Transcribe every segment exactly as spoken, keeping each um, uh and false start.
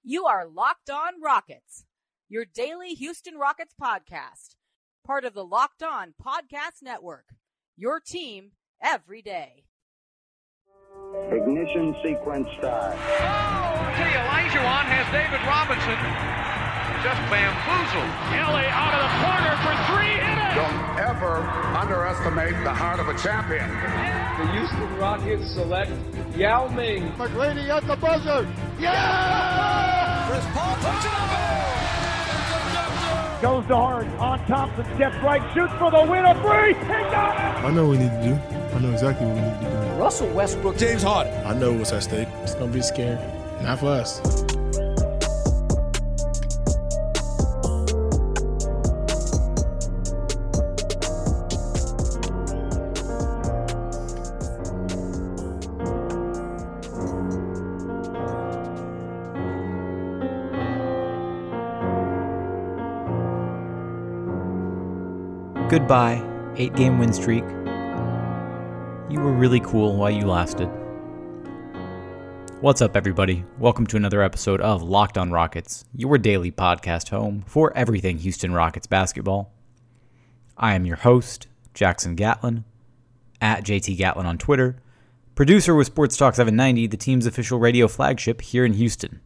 You are Locked On Rockets, your daily Houston Rockets podcast, part of the Locked On Podcast Network, your team every day. Ignition sequence start. Oh, see, Olajuwon has David Robinson just bamboozled. Kelly out of the corner for three, hit it! Don't ever underestimate the heart of a champion. The Houston Rockets select Yao Ming. McGrady at the buzzer. Yeah! Chris Paul puts it up. Goes to Harden on Thompson, steps right, shoots for the win. A three. He got it. I know what we need to do. I know exactly what we need to do. Russell Westbrook, James Harden. I know what's at stake. It's gonna be scary. Not for us. Goodbye, eight-game win streak. You were really cool while you lasted. What's up, everybody? Welcome to another episode of Locked On Rockets, your daily podcast home for everything Houston Rockets basketball. I am your host, Jackson Gatlin, at J T Gatlin on Twitter, producer with Sports Talk seven ninety, the team's official radio flagship here in Houston.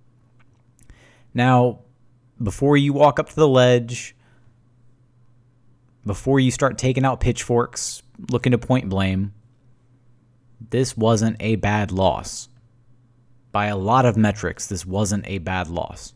Now, before you walk up to the ledge, before you start taking out pitchforks, looking to point blame, this wasn't a bad loss. By a lot of metrics, this wasn't a bad loss.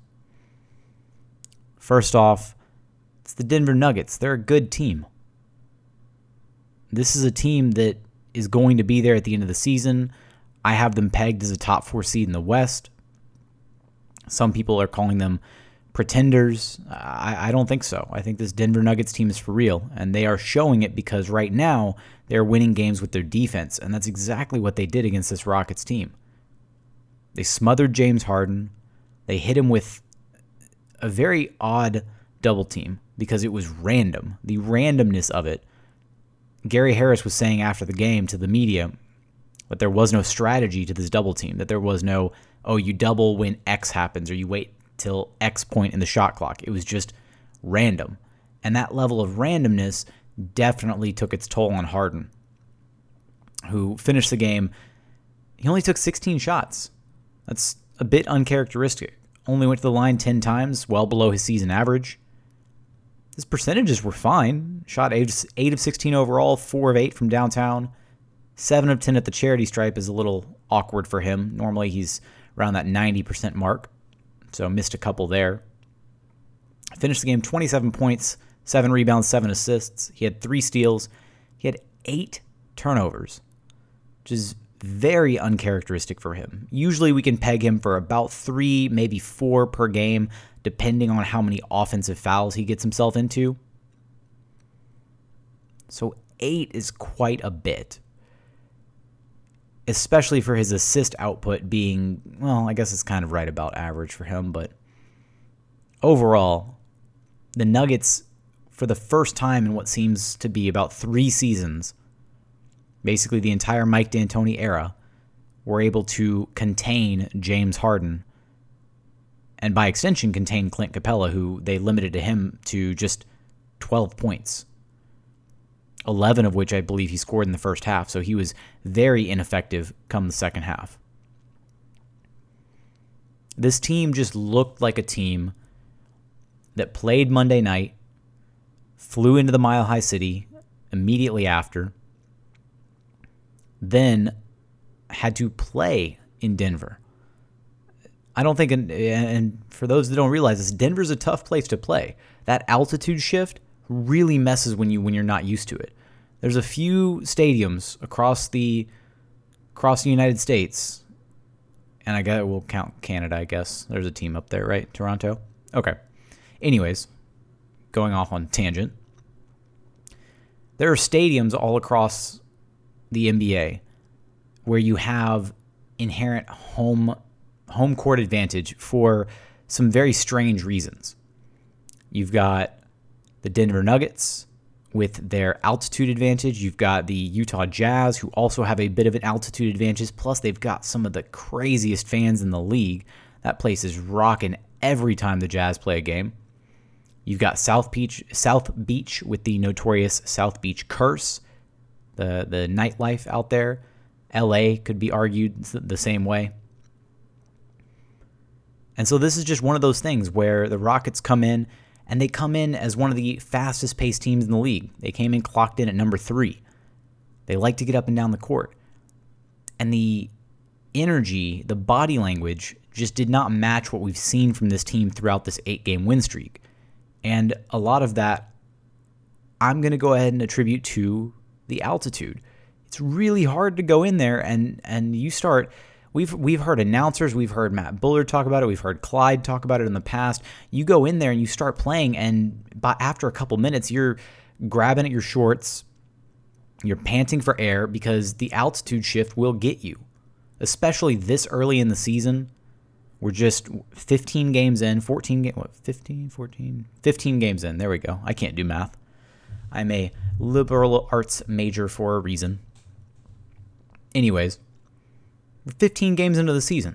First off, it's the Denver Nuggets. They're a good team. This is a team that is going to be there at the end of the season. I have them pegged as a top four seed in the West. Some people are calling them pretenders. I, I don't think so. I think this Denver Nuggets team is for real, and they are showing it because right now they're winning games with their defense, and that's exactly what they did against this Rockets team. They smothered James Harden. They hit him with a very odd double team because it was random. The randomness of it. Gary Harris was saying after the game to the media that there was no strategy to this double team, that there was no, oh, you double when X happens or you wait till X point in the shot clock. It was just random. And that level of randomness definitely took its toll on Harden, who finished the game. He only took sixteen shots. That's a bit uncharacteristic. Only went to the line ten times, well below his season average. His percentages were fine. Shot eight of sixteen overall, four of eight from downtown. seven of ten at the charity stripe is a little awkward for him. Normally he's around that ninety percent mark. So missed a couple there. Finished the game twenty-seven points, seven rebounds, seven assists. He had three steals. He had eight turnovers, which is very uncharacteristic for him. Usually we can peg him for about three, maybe four per game, depending on how many offensive fouls he gets himself into. So eight is quite a bit, especially for his assist output being, well, I guess it's kind of right about average for him, but overall, the Nuggets, for the first time in what seems to be about three seasons, basically the entire Mike D'Antoni era, were able to contain James Harden, and by extension contain Clint Capella, who they limited to him to just twelve points. eleven of which I believe he scored in the first half, so he was very ineffective come the second half. This team just looked like a team that played Monday night, flew into the Mile High City immediately after, then had to play in Denver. I don't think, and for those that don't realize this, Denver's a tough place to play. That altitude shift really messes when you when you're not used to it. There's a few stadiums across the across the United States, and I guess we'll count Canada, I guess. There's a team up there, right? Toronto? Okay. Anyways, going off on tangent. There are stadiums all across the N B A where you have inherent home home court advantage for some very strange reasons. You've got the Denver Nuggets with their altitude advantage. You've got the Utah Jazz, who also have a bit of an altitude advantage. Plus, they've got some of the craziest fans in the league. That place is rocking every time the Jazz play a game. You've got South Beach, South Beach with the notorious South Beach curse, the, the nightlife out there. L A could be argued the same way. And so this is just one of those things where the Rockets come in, and they come in as one of the fastest-paced teams in the league. They came in clocked in at number three. They like to get up and down the court. And the energy, the body language, just did not match what we've seen from this team throughout this eight-game win streak. And a lot of that, I'm going to go ahead and attribute to the altitude. It's really hard to go in there and and you start... We've we've heard announcers, we've heard Matt Bullard talk about it, we've heard Clyde talk about it in the past. You go in there and you start playing, and by, after a couple minutes, you're grabbing at your shorts, you're panting for air because the altitude shift will get you. Especially this early in the season. We're just fifteen games in, fourteen games, what, fifteen, fourteen, fifteen games in. There we go. I can't do math. I'm a liberal arts major for a reason. Anyways, we're fifteen games into the season.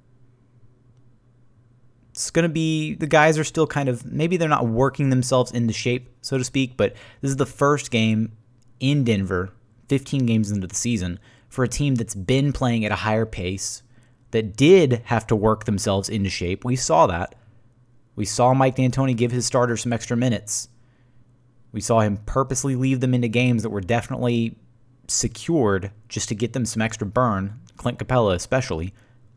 It's going to be, the guys are still kind of, maybe they're not working themselves into shape, so to speak, but this is the first game in Denver, fifteen games into the season, for a team that's been playing at a higher pace, that did have to work themselves into shape. We saw that. We saw Mike D'Antoni give his starters some extra minutes. We saw him purposely leave them into games that were definitely secured just to get them some extra burn, Clint Capella especially.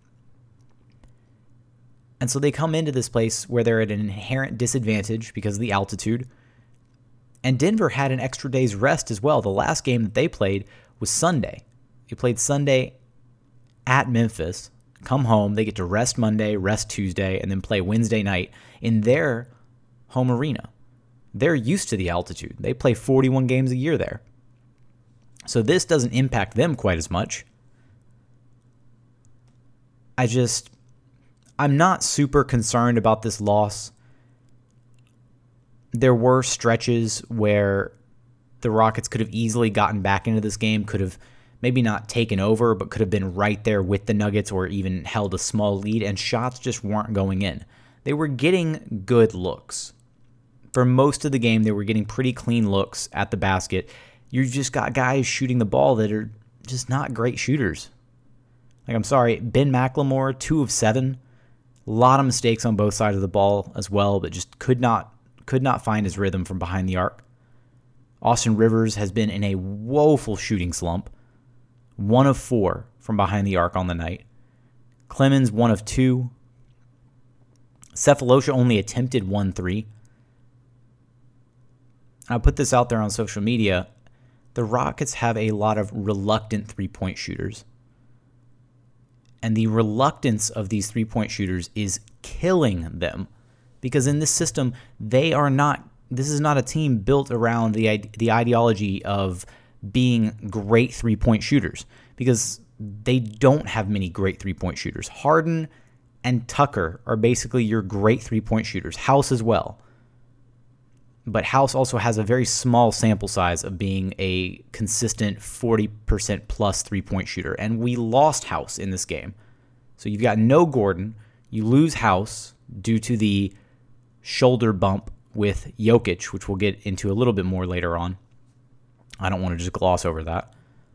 And so they come into this place where they're at an inherent disadvantage because of the altitude. And Denver had an extra day's rest as well. The last game that they played was Sunday. They played Sunday at Memphis, come home, they get to rest Monday, rest Tuesday, and then play Wednesday night in their home arena. They're used to the altitude. They play forty-one games a year there. So this doesn't impact them quite as much. I just, I'm not super concerned about this loss. There were stretches where the Rockets could have easily gotten back into this game, could have maybe not taken over, but could have been right there with the Nuggets or even held a small lead, and shots just weren't going in. They were getting good looks. For most of the game, they were getting pretty clean looks at the basket. You just got guys shooting the ball that are just not great shooters. Like, I'm sorry, Ben McLemore, two of seven. A lot of mistakes on both sides of the ball as well, but just could not could not find his rhythm from behind the arc. Austin Rivers has been in a woeful shooting slump. One of four from behind the arc on the night. Clemens, one of two. Cephalosha only attempted one three. I put this out there on social media. The Rockets have a lot of reluctant three-point shooters. And the reluctance of these three-point shooters is killing them. Because in this system, they are not, this is not a team built around the the ideology of being great three-point shooters. Because they don't have many great three-point shooters. Harden and Tucker are basically your great three-point shooters. House as well. But House also has a very small sample size of being a consistent forty percent plus three-point shooter. And we lost House in this game. So you've got no Gordon. You lose House due to the shoulder bump with Jokic, which we'll get into a little bit more later on. I don't want to just gloss over that.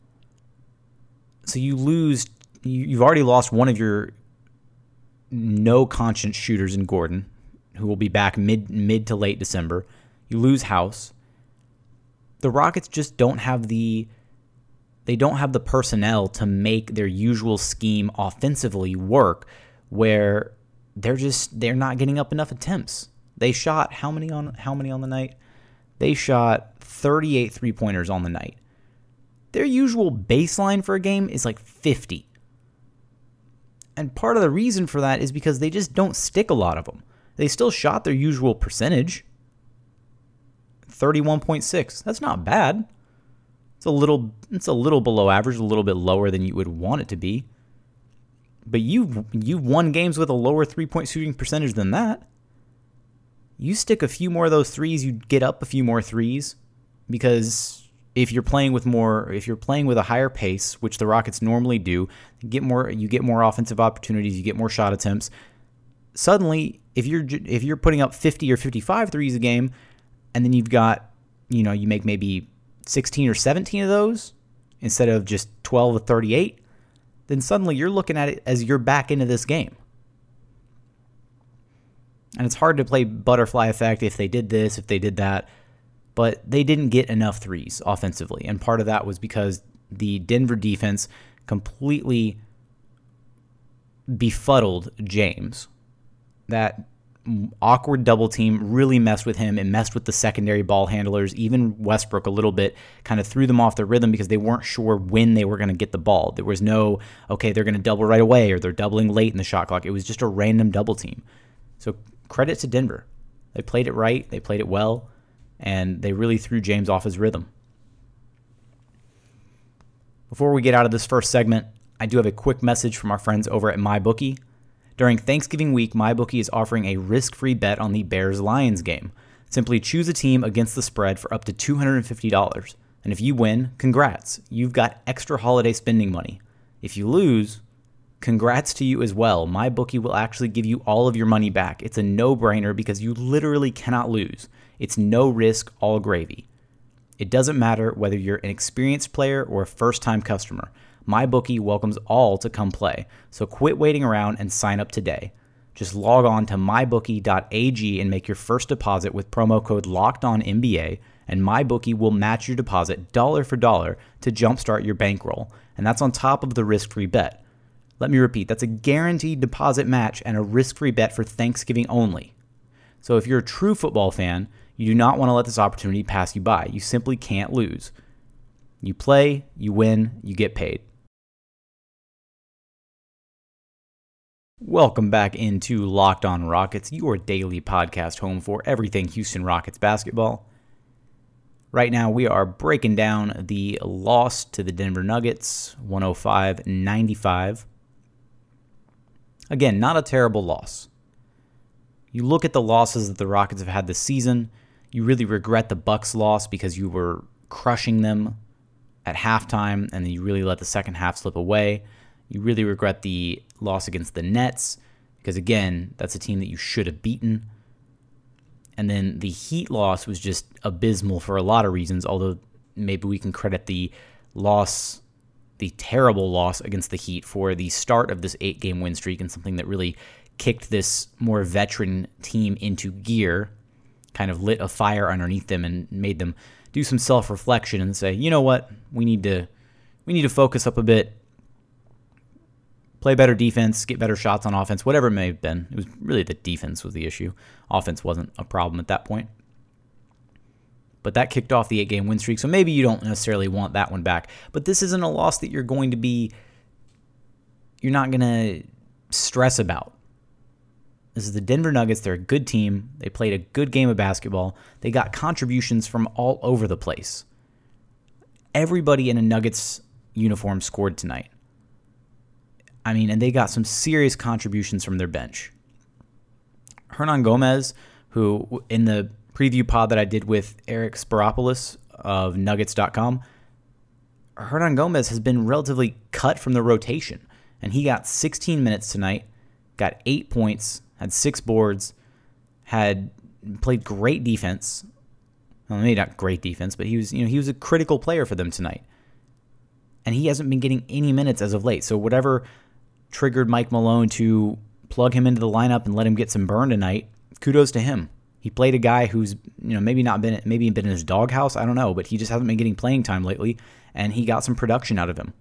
So you lose, you've already lost one of your no-conscience shooters in Gordon, who will be back mid mid to late December. You lose House. The Rockets just don't have the they don't have the personnel to make their usual scheme offensively work, where they're just they're not getting up enough attempts. They shot how many on how many on the night? They shot thirty-eight three-pointers on the night. Their usual baseline for a game is like fifty. And part of the reason for that is because they just don't stick a lot of them. They still shot their usual percentage. thirty-one point six. That's not bad. It's a little it's a little below average, a little bit lower than you would want it to be. But you've you've won games with a lower three-point shooting percentage than that. You stick a few more of those threes, you get up a few more threes, because if you're playing with more if you're playing with a higher pace, which the Rockets normally do, you get more you get more offensive opportunities, you get more shot attempts. suddenly, if you're if you're putting up fifty or fifty-five threes a game, and then you've got, you know, you make maybe sixteen or seventeen of those instead of just twelve or thirty-eight, then suddenly you're looking at it as you're back into this game. And it's hard to play butterfly effect if they did this, if they did that, but they didn't get enough threes offensively. And part of that was because the Denver defense completely befuddled James. That awkward double team really messed with him. It messed with the secondary ball handlers. Even Westbrook a little bit kind of threw them off their rhythm because they weren't sure when they were going to get the ball. There was no, okay, they're going to double right away or they're doubling late in the shot clock. It was just a random double team. So credit to Denver. They played it right. They played it well. And they really threw James off his rhythm. Before we get out of this first segment, I do have a quick message from our friends over at MyBookie. During Thanksgiving week, MyBookie is offering a risk-free bet on the Bears-Lions game. Simply choose a team against the spread for up to two hundred fifty dollars. And if you win, congrats. You've got extra holiday spending money. If you lose, congrats to you as well. MyBookie will actually give you all of your money back. It's a no-brainer because you literally cannot lose. It's no risk, all gravy. It doesn't matter whether you're an experienced player or a first-time customer. MyBookie welcomes all to come play, so quit waiting around and sign up today. Just log on to my bookie dot a g and make your first deposit with promo code LOCKEDONNBA, and MyBookie will match your deposit dollar for dollar to jumpstart your bankroll, and that's on top of the risk-free bet. Let me repeat, that's a guaranteed deposit match and a risk-free bet for Thanksgiving only. So if you're a true football fan, you do not want to let this opportunity pass you by. You simply can't lose. You play, you win, you get paid. Welcome back into Locked On Rockets, your daily podcast home for everything Houston Rockets basketball. Right now, we are breaking down the loss to the Denver Nuggets, one oh five ninety-five. Again, not a terrible loss. You look at the losses that the Rockets have had this season, you really regret the Bucks loss because you were crushing them at halftime, and then you really let the second half slip away. You really regret the loss against the Nets because, again, that's a team that you should have beaten. And then the Heat loss was just abysmal for a lot of reasons, although maybe we can credit the loss, the terrible loss against the Heat for the start of this eight-game win streak and something that really kicked this more veteran team into gear, kind of lit a fire underneath them and made them do some self-reflection and say, you know what, we need to we need to focus up a bit, play better defense, get better shots on offense, whatever it may have been. It was really the defense was the issue. Offense wasn't a problem at that point. But that kicked off the eight-game win streak, so maybe you don't necessarily want that one back. But this isn't a loss that you're going to be, you're not going to stress about. This is the Denver Nuggets. They're a good team. They played a good game of basketball. They got contributions from all over the place. Everybody in a Nuggets uniform scored tonight. I mean, and they got some serious contributions from their bench. Hernan Gomez, who in the preview pod that I did with Eric Sparopoulos of Nuggets dot com, Hernan Gomez has been relatively cut from the rotation, and he got sixteen minutes tonight, got eight points, had six boards, had played great defense. Well, maybe not great defense, but he was, you know, he was a critical player for them tonight. And he hasn't been getting any minutes as of late. So whatever triggered Mike Malone to plug him into the lineup and let him get some burn tonight, kudos to him. He played a guy who's, you know, maybe not been maybe been in his doghouse, I don't know, but he just hasn't been getting playing time lately, and he got some production out of him.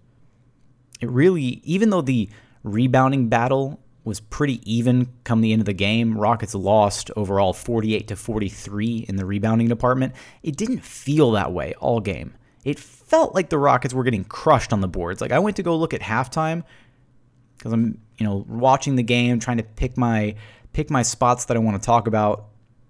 It really, even though the rebounding battle was pretty even come the end of the game, Rockets lost overall forty-eight to forty-three in the rebounding department. It didn't feel that way all game. It felt like the Rockets were getting crushed on the boards. Like I went to go look at halftime because I'm, you know, watching the game, trying to pick my pick my spots that I want to talk about,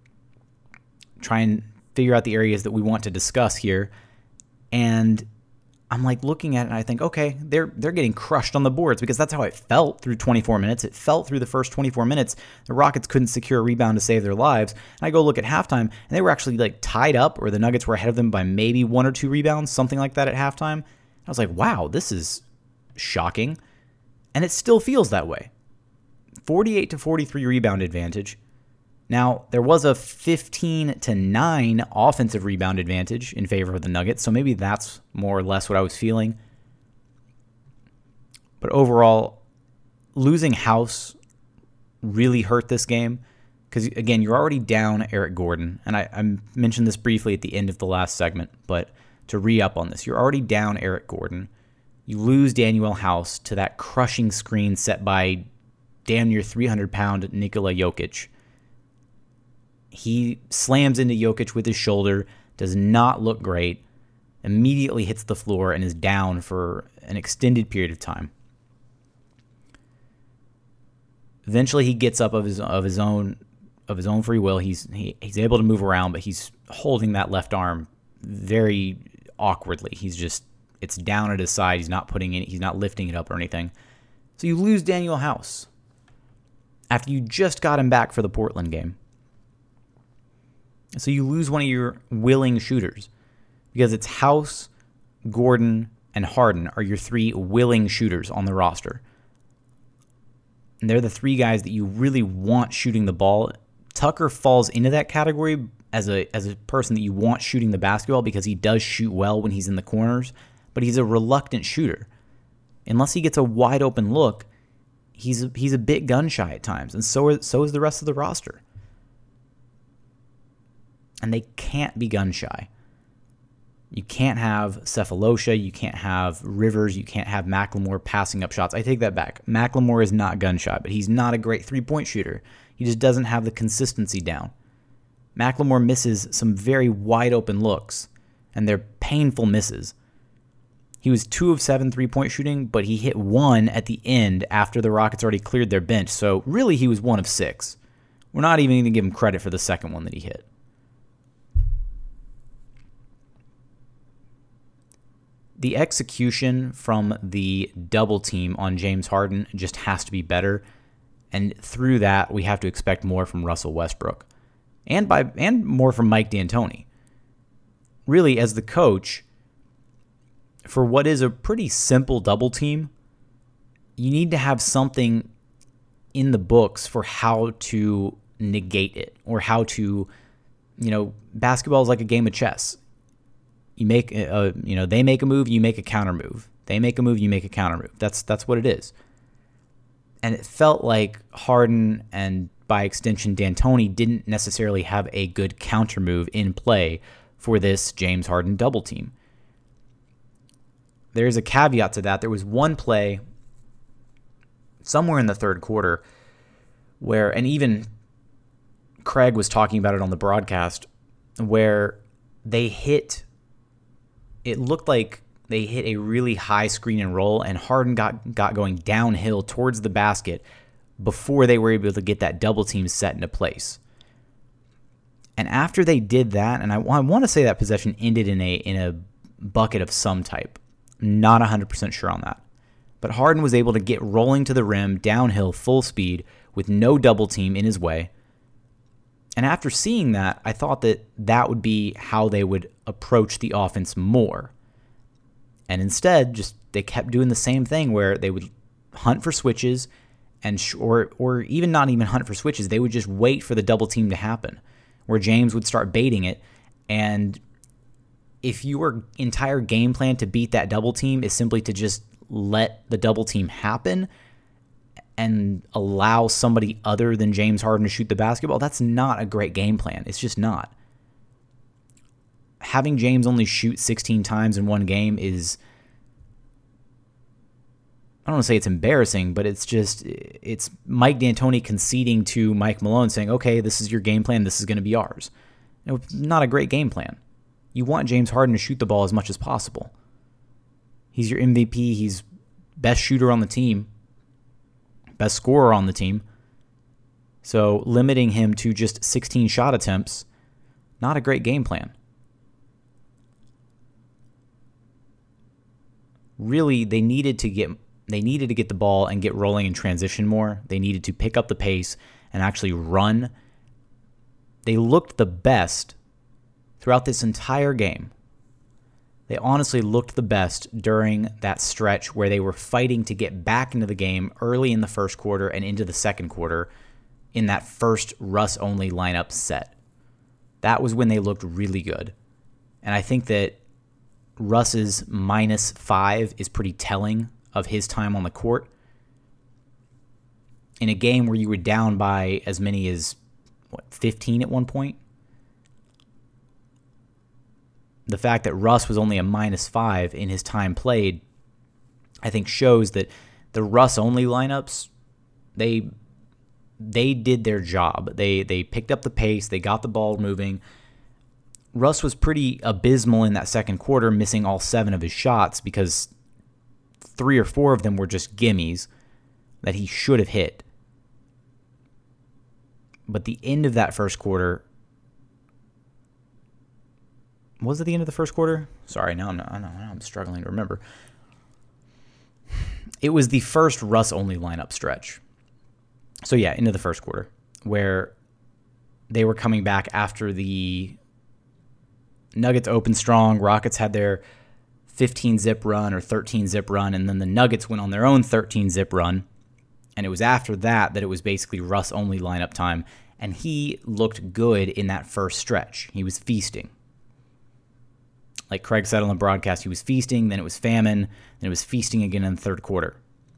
try and figure out the areas that we want to discuss here. And I'm like looking at it and I think, okay, they're they're getting crushed on the boards because that's how it felt through twenty-four minutes. It felt through the first twenty-four minutes. The Rockets couldn't secure a rebound to save their lives. And I go look at halftime and they were actually like tied up, or the Nuggets were ahead of them by maybe one or two rebounds, something like that at halftime. I was like, wow, this is shocking. And it still feels that way. forty-eight to forty-three rebound advantage. Now, there was a fifteen to nine offensive rebound advantage in favor of the Nuggets, so maybe that's more or less what I was feeling. But overall, losing House really hurt this game because, again, you're already down Eric Gordon, and I, I mentioned this briefly at the end of the last segment, but to re-up on this, you're already down Eric Gordon. You lose Daniel House to that crushing screen set by damn near three hundred pound Nikola Jokic. He slams into Jokic with his shoulder, does not look great, immediately hits the floor, and is down for an extended period of time. Eventually, he gets up of his of his own of his own free will. He's he, he's able to move around, but he's holding that left arm very awkwardly. He's just it's down at his side. He's not putting it. He's not lifting it up or anything. So you lose Daniel House after you just got him back for the Portland game. So you lose one of your willing shooters because it's House, Gordon, and Harden are your three willing shooters on the roster. And they're the three guys that you really want shooting the ball. Tucker falls into that category as a as a person that you want shooting the basketball because he does shoot well when he's in the corners, but he's a reluctant shooter. Unless he gets a wide open look, he's a, he's a bit gun shy at times, and so are, so is the rest of the roster. And they can't be gun shy. You can't have Cephalosha, you can't have Rivers, you can't have McLemore passing up shots. I take that back. McLemore is not gun shy, but he's not a great three-point shooter. He just doesn't have the consistency down. McLemore misses some very wide-open looks, and they're painful misses. He was two of seven three-point shooting, but he hit one at the end after the Rockets already cleared their bench, so really he was one of six. We're not even going to give him credit for the second one that he hit. The execution from the double team on James Harden just has to be better, and through that, we have to expect more from Russell Westbrook, and by and more from Mike D'Antoni. Really, as the coach, for what is a pretty simple double team, you need to have something in the books for how to negate it, or how to, you know, basketball is like a game of chess. You make a, you know, they make a move, you make a counter move. They make a move, you make a counter move. That's that's what it is. And it felt like Harden and by extension D'Antoni didn't necessarily have a good counter move in play for this James Harden double team. There's a caveat to that. There was one play somewhere in the third quarter where, and even Craig was talking about it on the broadcast, where they hit. It looked like they hit a really high screen and roll, and Harden got, got going downhill towards the basket before they were able to get that double team set into place. And after they did that, and I, I want to say that possession ended in a in a bucket of some type. Not one hundred percent sure on that. But Harden was able to get rolling to the rim, downhill, full speed, with no double team in his way. And after seeing that, I thought that that would be how they would approach the offense more. And instead, just they kept doing the same thing where they would hunt for switches, and sh- or or even not even hunt for switches. They would just wait for the double team to happen, where James would start baiting it. And if your entire game plan to beat that double team is simply to just let the double team happen and allow somebody other than James Harden to shoot the basketball, that's not a great game plan. It's just not. Having James only shoot sixteen times in one game is, I don't want to say it's embarrassing, but it's just, it's Mike D'Antoni conceding to Mike Malone saying, okay, this is your game plan, this is going to be ours. You know, not a great game plan. You want James Harden to shoot the ball as much as possible. He's your M V P, he's best shooter on the team, best scorer on the team. So limiting him to just sixteen shot attempts, not a great game plan. Really, they needed to get they needed to get the ball and get rolling in transition more. They needed to pick up the pace and actually run. They looked the best throughout this entire game. They honestly looked the best during that stretch where they were fighting to get back into the game early in the first quarter and into the second quarter in that first Russ-only lineup set. That was when they looked really good. And I think that Russ's minus five is pretty telling of his time on the court. In a game where you were down by as many as, what, fifteen at one point? The fact that Russ was only a minus five in his time played, I think shows that the Russ-only lineups, they they did their job. They they picked up the pace. They got the ball moving. Russ was pretty abysmal in that second quarter, missing all seven of his shots because three or four of them were just gimmies that he should have hit. But the end of that first quarter, was it the end of the first quarter? Sorry, now I'm, not, now I'm struggling to remember. It was the first Russ-only lineup stretch. So yeah, into the first quarter, where they were coming back after the Nuggets opened strong. Rockets had their fifteen-zip run or thirteen-zip run, and then the Nuggets went on their own thirteen-zip run. And it was after that that it was basically Russ-only lineup time, and he looked good in that first stretch. He was feasting. Like Craig said on the broadcast, he was feasting, then it was famine, then it was feasting again in the third quarter.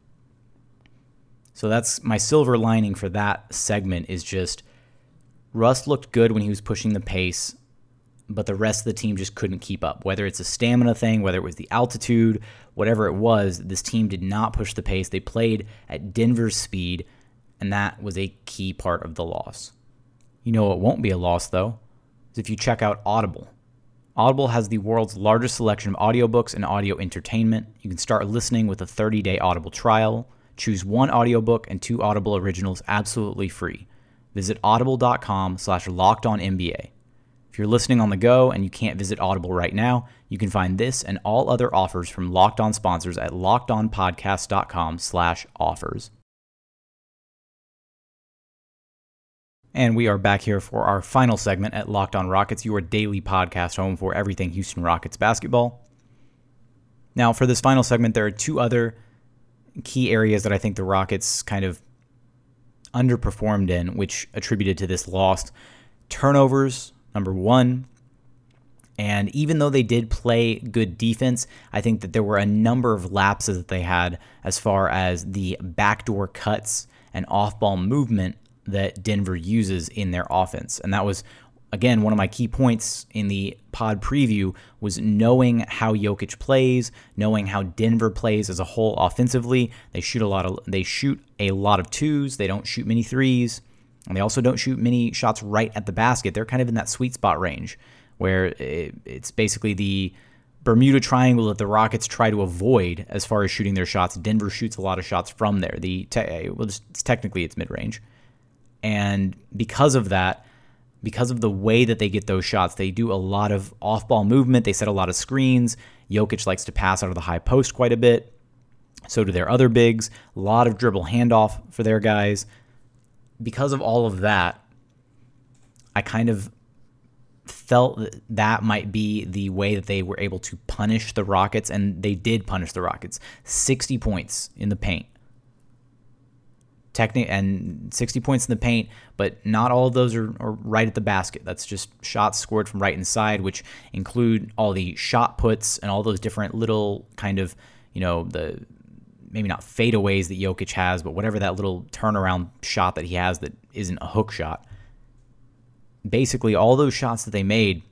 So that's my silver lining for that segment is just Russ looked good when he was pushing the pace, but the rest of the team just couldn't keep up. Whether it's a stamina thing, whether it was the altitude, whatever it was, this team did not push the pace. They played at Denver's speed, and that was a key part of the loss. You know what won't be a loss, though, is if you check out Audible. Audible has the world's largest selection of audiobooks and audio entertainment. You can start listening with a thirty-day Audible trial. Choose one audiobook and two Audible originals absolutely free. Visit audible.com slash lockedonnba. If you're listening on the go and you can't visit Audible right now, you can find this and all other offers from Locked On sponsors at lockedonpodcast.com slash offers. And we are back here for our final segment at Locked On Rockets, your daily podcast home for everything Houston Rockets basketball. Now, for this final segment, there are two other key areas that I think the Rockets kind of underperformed in, which attributed to this loss. Turnovers, number one. And even though they did play good defense, I think that there were a number of lapses that they had as far as the backdoor cuts and off-ball movement that Denver uses in their offense. And that was, again, one of my key points in the pod preview was knowing how Jokic plays, knowing how Denver plays as a whole offensively. They shoot a lot of they shoot a lot of twos. They don't shoot many threes. And they also don't shoot many shots right at the basket. They're kind of in that sweet spot range where it, it's basically the Bermuda Triangle that the Rockets try to avoid as far as shooting their shots. Denver shoots a lot of shots from there. The te- well, just, technically it's mid-range. And because of that, because of the way that they get those shots, they do a lot of off-ball movement. They set a lot of screens. Jokic likes to pass out of the high post quite a bit. So do their other bigs. A lot of dribble handoff for their guys. Because of all of that, I kind of felt that that might be the way that they were able to punish the Rockets, and they did punish the Rockets. sixty points in the paint. Techni- and sixty points in the paint, but not all of those are, are right at the basket. That's just shots scored from right inside, which include all the shot puts and all those different little kind of, you know, the maybe not fadeaways that Jokic has, but whatever that little turnaround shot that he has that isn't a hook shot. Basically, all those shots that they made,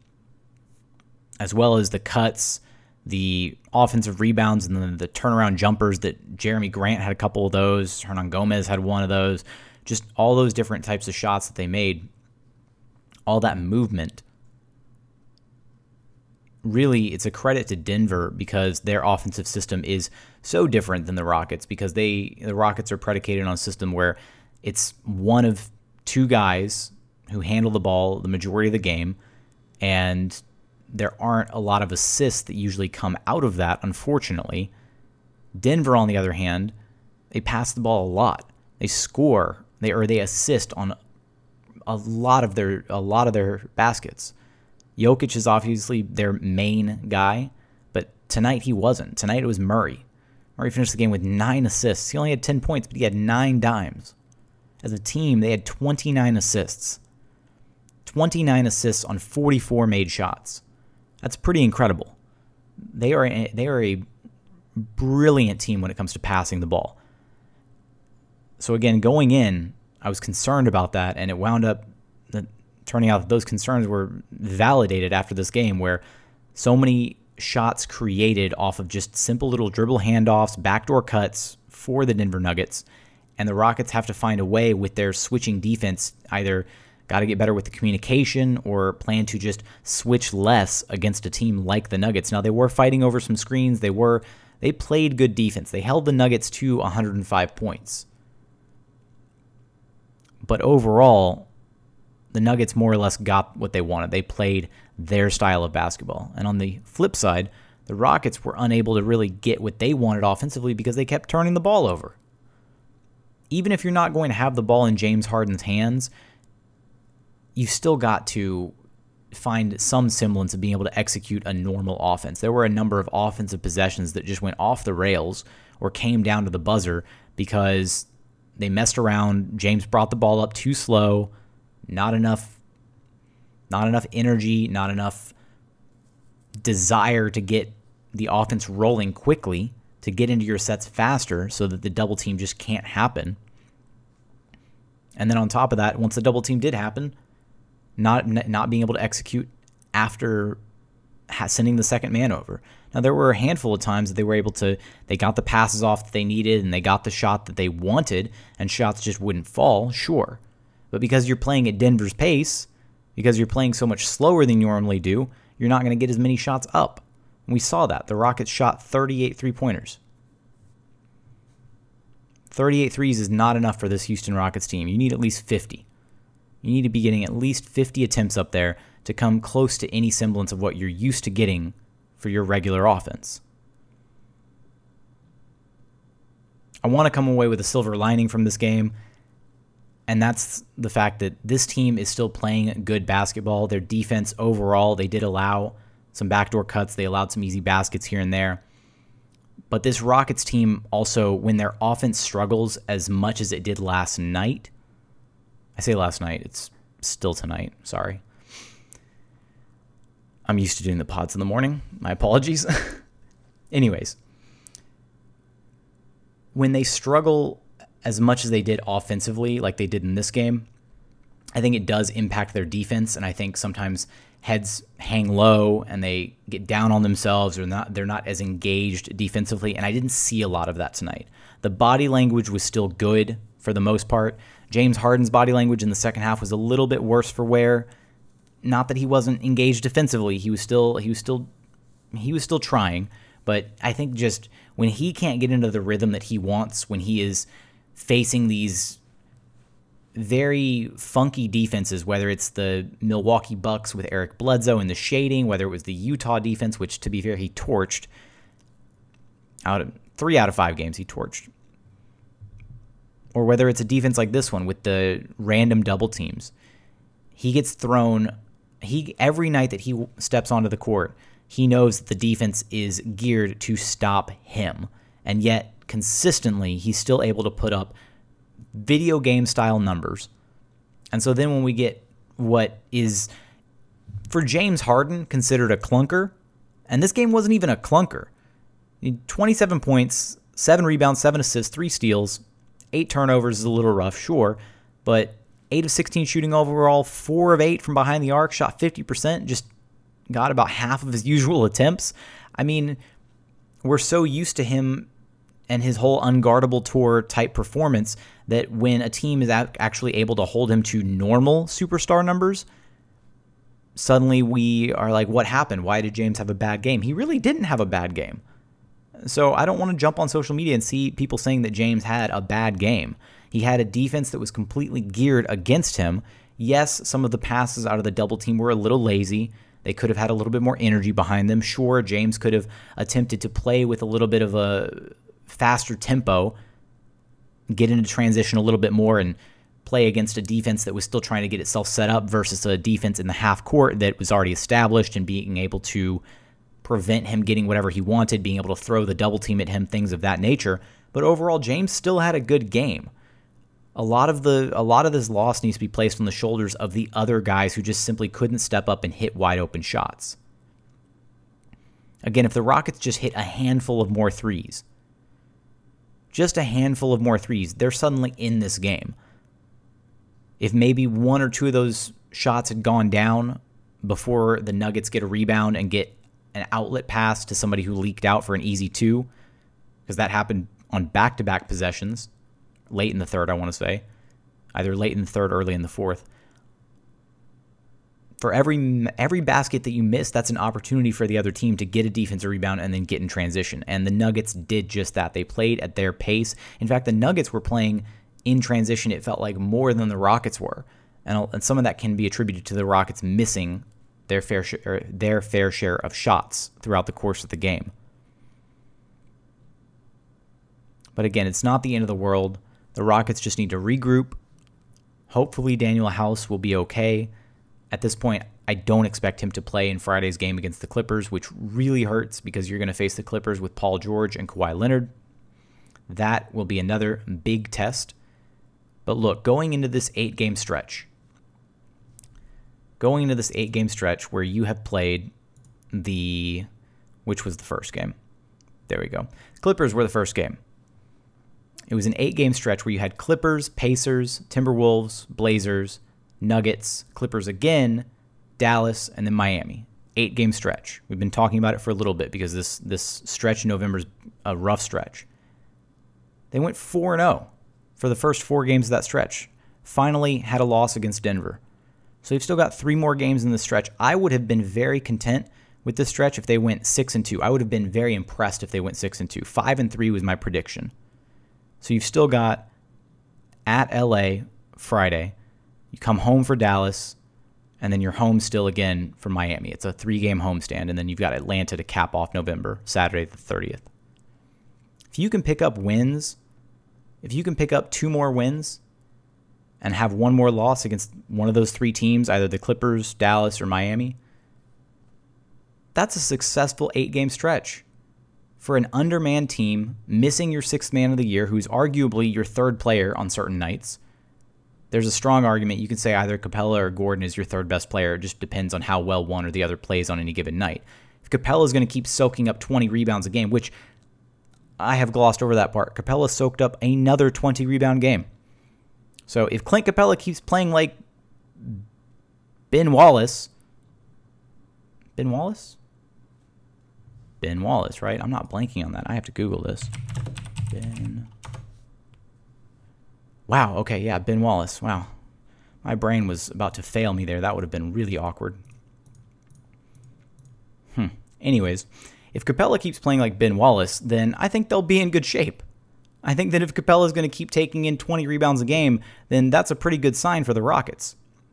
as well as the cuts, the offensive rebounds, and then the turnaround jumpers that Jeremy Grant had a couple of those, Hernan Gomez had one of those, just all those different types of shots that they made, all that movement. Really, it's a credit to Denver because their offensive system is so different than the Rockets because they the Rockets are predicated on a system where it's one of two guys who handle the ball the majority of the game, and there aren't a lot of assists that usually come out of that, unfortunately. Denver, on the other hand, they pass the ball a lot. They score, they or they assist on a lot of their a lot of their baskets. Jokic is obviously their main guy, but Tonight he wasn't. Tonight it was Murray. Murray finished the game with nine assists. He only had ten points, but he had nine dimes. As a team, they had twenty-nine assists. twenty-nine assists on forty-four made shots. That's pretty incredible. They are a, they are a brilliant team when it comes to passing the ball. So again, going in, I was concerned about that, and it wound up turning out that those concerns were validated after this game, where so many shots created off of just simple little dribble handoffs, backdoor cuts for the Denver Nuggets, and the Rockets have to find a way with their switching defense, either got to get better with the communication or plan to just switch less against a team like the Nuggets. Now, they were fighting over some screens. They were they played good defense. They held the Nuggets to one hundred five points. But overall, the Nuggets more or less got what they wanted. They played their style of basketball. And on the flip side, the Rockets were unable to really get what they wanted offensively because they kept turning the ball over. Even if you're not going to have the ball in James Harden's hands, you still got to find some semblance of being able to execute a normal offense. There were a number of offensive possessions that just went off the rails or came down to the buzzer because they messed around. James brought the ball up too slow, not enough, not enough energy, not enough desire to get the offense rolling quickly, to get into your sets faster so that the double team just can't happen. And then on top of that, once the double team did happen, not not being able to execute after sending the second man over. Now, there were a handful of times that they were able to, they got the passes off that they needed and they got the shot that they wanted, and shots just wouldn't fall, sure. But because you're playing at Denver's pace, because you're playing so much slower than you normally do, you're not going to get as many shots up. And we saw that. The Rockets shot thirty-eight three-pointers. thirty-eight threes is not enough for this Houston Rockets team. You need at least fifty. You need to be getting at least fifty attempts up there to come close to any semblance of what you're used to getting for your regular offense. I want to come away with a silver lining from this game, and that's the fact that this team is still playing good basketball. Their defense overall, they did allow some backdoor cuts. They allowed some easy baskets here and there. But this Rockets team also, when their offense struggles as much as it did last night, I say last night, it's still tonight, sorry. I'm used to doing the pods in the morning. My apologies. Anyways, when they struggle as much as they did offensively, like they did in this game, I think it does impact their defense, and I think sometimes heads hang low and they get down on themselves, or not they're not as engaged defensively, and I didn't see a lot of that tonight. The body language was still good for the most part. James Harden's body language in the second half was a little bit worse for wear. Not that he wasn't engaged defensively. He was still he was still he was still trying, but I think just when he can't get into the rhythm that he wants, when he is facing these very funky defenses, whether it's the Milwaukee Bucks with Eric Bledsoe in the shading, whether it was the Utah defense, which to be fair he torched out of three out of five games he torched, or whether it's a defense like this one with the random double teams, he gets thrown. He every night that he steps onto the court, he knows that the defense is geared to stop him, and yet consistently he's still able to put up video game style numbers. And so then when we get what is for James Harden considered a clunker, and this game wasn't even a clunker. twenty-seven points, seven rebounds, seven assists, three steals, eight turnovers is a little rough, sure, but eight of sixteen shooting overall, four of eight from behind the arc, shot fifty percent, just got about half of his usual attempts. I mean, we're so used to him and his whole unguardable tour type performance that when a team is actually able to hold him to normal superstar numbers, suddenly we are like, what happened? Why did James have a bad game? He really didn't have a bad game. So I don't want to jump on social media and see people saying that James had a bad game. He had a defense that was completely geared against him. Yes, some of the passes out of the double team were a little lazy. They could have had a little bit more energy behind them. Sure, James could have attempted to play with a little bit of a faster tempo, get into transition a little bit more, and play against a defense that was still trying to get itself set up versus a defense in the half court that was already established and being able to prevent him getting whatever he wanted, being able to throw the double team at him, things of that nature. But overall, James still had a good game. A lot of the a lot of this loss needs to be placed on the shoulders of the other guys who just simply couldn't step up and hit wide open shots. Again, if the Rockets just hit a handful of more threes, just a handful of more threes, they're suddenly in this game. If maybe one or two of those shots had gone down before the Nuggets get a rebound and get an outlet pass to somebody who leaked out for an easy two, because that happened on back-to-back possessions, late in the third, I want to say, either late in the third, early in the fourth. For every every basket that you miss, that's an opportunity for the other team to get a defensive rebound and then get in transition. And the Nuggets did just that. They played at their pace. In fact, the Nuggets were playing in transition, it felt like, more than the Rockets were. And, and some of that can be attributed to the Rockets missing their fair, share, their fair share of shots throughout the course of the game. But again, it's not the end of the world. The Rockets just need to regroup. Hopefully Daniel House will be okay. At this point, I don't expect him to play in Friday's game against the Clippers, which really hurts because you're going to face the Clippers with Paul George and Kawhi Leonard. That will be another big test. But look, going into this eight-game stretch, going into this eight-game stretch where you have played the, which was the first game? There we go. Clippers were the first game. It was an eight-game stretch where you had Clippers, Pacers, Timberwolves, Blazers, Nuggets, Clippers again, Dallas, and then Miami. Eight-game stretch. We've been talking about it for a little bit because this this stretch in November is a rough stretch. They went four and oh for the first four games of that stretch. Finally had a loss against Denver. So you've still got three more games in this stretch. I would have been very content with this stretch if they went six and two. I would have been very impressed if they went six and two. five and three was my prediction. So you've still got at L A Friday. You come home for Dallas, and then you're home still again for Miami. It's a three-game homestand, and then you've got Atlanta to cap off November, Saturday the thirtieth. If you can pick up wins, if you can pick up two more wins and have one more loss against one of those three teams, either the Clippers, Dallas, or Miami, that's a successful eight-game stretch. For an undermanned team, missing your sixth man of the year, who's arguably your third player on certain nights, there's a strong argument. You could say either Capella or Gordon is your third best player. It just depends on how well one or the other plays on any given night. If Capella is going to keep soaking up twenty rebounds a game, which I have glossed over that part, Capella soaked up another twenty rebound game. So if Clint Capella keeps playing like Ben Wallace, Ben Wallace? Ben Wallace, right? I'm not blanking on that. I have to Google this. Ben Wow, okay, yeah, Ben Wallace. Wow. My brain was about to fail me there. That would have been really awkward. Hmm. Anyways, if Capella keeps playing like Ben Wallace, then I think they'll be in good shape. I think that if Capella is going to keep taking in twenty rebounds a game, then that's a pretty good sign for the Rockets.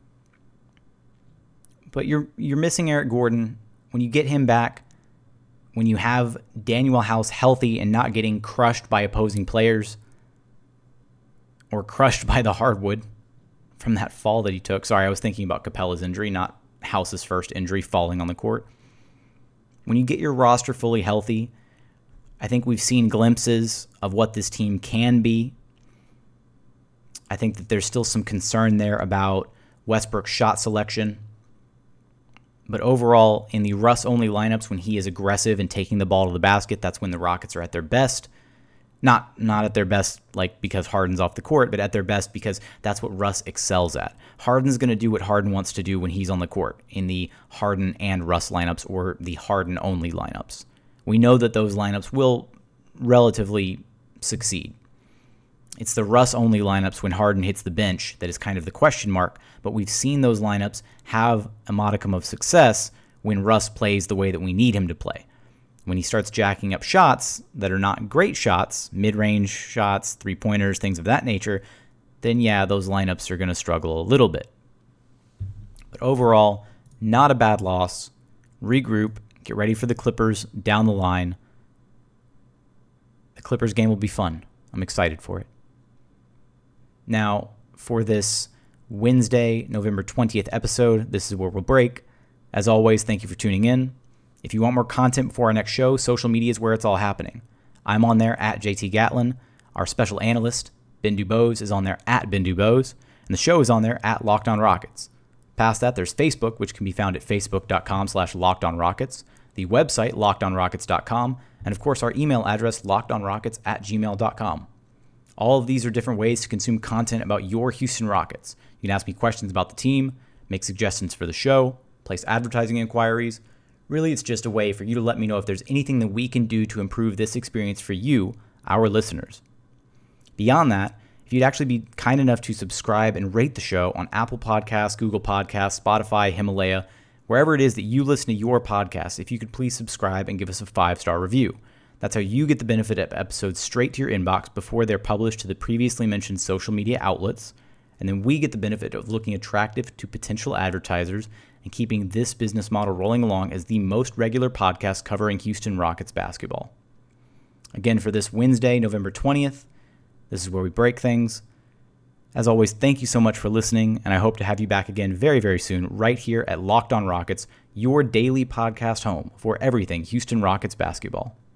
But you're you're missing Eric Gordon. When you get him back, when you have Daniel House healthy and not getting crushed by opposing players, or crushed by the hardwood from that fall that he took. Sorry, I was thinking about Capella's injury, not House's first injury, falling on the court. When you get your roster fully healthy, I think we've seen glimpses of what this team can be. I think that there's still some concern there about Westbrook's shot selection. But overall, in the Russ-only lineups, when he is aggressive and taking the ball to the basket, that's when the Rockets are at their best. Not not at their best, like because Harden's off the court, but at their best because that's what Russ excels at. Harden's going to do what Harden wants to do when he's on the court in the Harden and Russ lineups or the Harden-only lineups. We know that those lineups will relatively succeed. It's the Russ-only lineups when Harden hits the bench that is kind of the question mark, but we've seen those lineups have a modicum of success when Russ plays the way that we need him to play. When he starts jacking up shots that are not great shots, mid-range shots, three-pointers, things of that nature, then yeah, those lineups are going to struggle a little bit. But overall, not a bad loss. Regroup, get ready for the Clippers down the line. The Clippers game will be fun. I'm excited for it. Now, for this Wednesday, November twentieth episode, this is where we'll break. As always, thank you for tuning in. If you want more content before our next show, social media is where it's all happening. I'm on there at J T Gatlin. Our special analyst, Ben Dubose, is on there at Ben Dubose. And the show is on there at Locked On Rockets. Past that, there's Facebook, which can be found at facebook.com slash lockedonrockets, the website, locked on rockets dot com, and of course our email address, lockedonrockets at gmail dot com. All of these are different ways to consume content about your Houston Rockets. You can ask me questions about the team, make suggestions for the show, place advertising inquiries. Really, it's just a way for you to let me know if there's anything that we can do to improve this experience for you, our listeners. Beyond that, if you'd actually be kind enough to subscribe and rate the show on Apple Podcasts, Google Podcasts, Spotify, Himalaya, wherever it is that you listen to your podcast, if you could please subscribe and give us a five-star review. That's how you get the benefit of episodes straight to your inbox before they're published to the previously mentioned social media outlets, and then we get the benefit of looking attractive to potential advertisers and keeping this business model rolling along as the most regular podcast covering Houston Rockets basketball. Again, for this Wednesday, November twentieth, this is where we break things. As always, thank you so much for listening, and I hope to have you back again very, very soon right here at Locked On Rockets, your daily podcast home for everything Houston Rockets basketball.